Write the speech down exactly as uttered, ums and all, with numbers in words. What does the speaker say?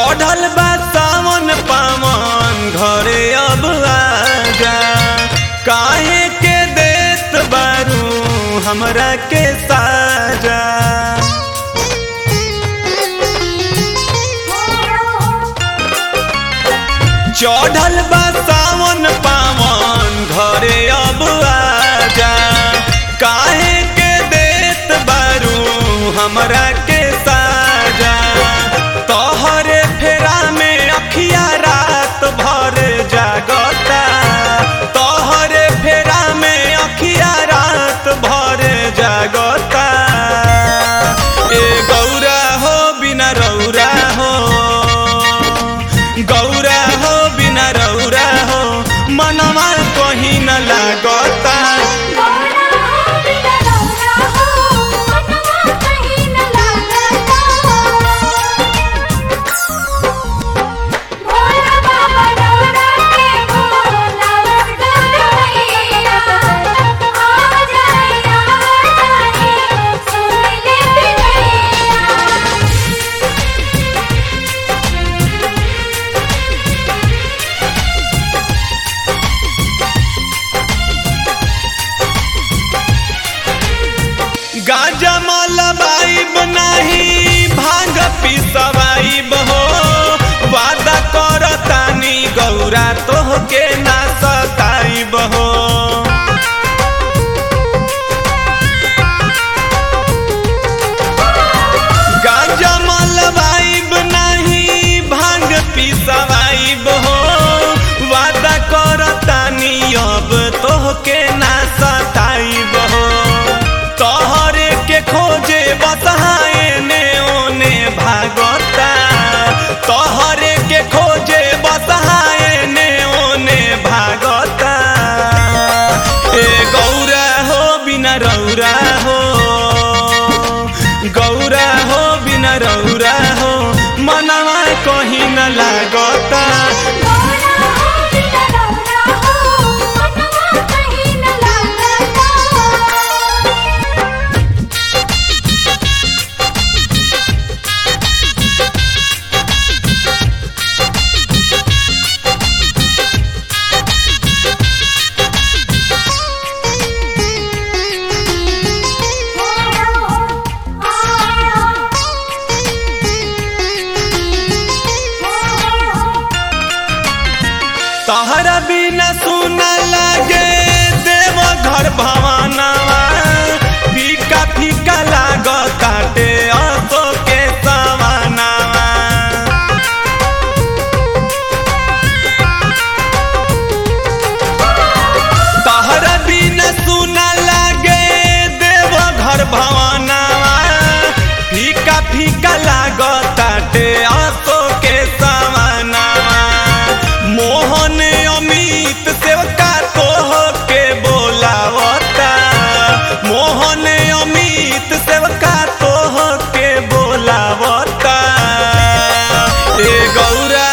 चढ़ल बा सावन पावन घरे अब आजा, काहे के देत बारू हमरा के साजा। चढ़ल बा सावन पावन घरे अब आजा, काहे के देत बारू हमरा के साजा। तोहरे फेरा में अखिया रात भर जागता, तोहरे फेरा में अखिया रात भर जागता। ए गौरा हो बिना रौरा हो, गौरा हो बिना रौरा हो, मनवा कहीं न लागता। गाजा मलबाइब नाही भांग पिसवाइब हो, वादा करतानी गौरा तोहके ना सताइब हो। गाजा मलबाइब नाही भांग पिसवाइब हो, वादा करतानी अब तोहके ना सताइब हो। तोहरे के खोजे बसहाए ने ओने भागता, तोहरे के खोजे बसहाए ने ओने भागता। ए गौरा हो बिना रौरा हो, गौरा हो बिना रौरा हो, मनवा कहीं न लागता। तहरा बिना सुना लागे देव घर भवनवा, फीका फीका लागताटे असो के सवनवा। तहरा बिना सुना लागे देव घर भवनवा, फीका फीका लागताटे असो के सवनवा। मोहन अमित सेवका तोह के बोलावता, मोहन अमित सेवका तोह के बोलावता। ए गौरा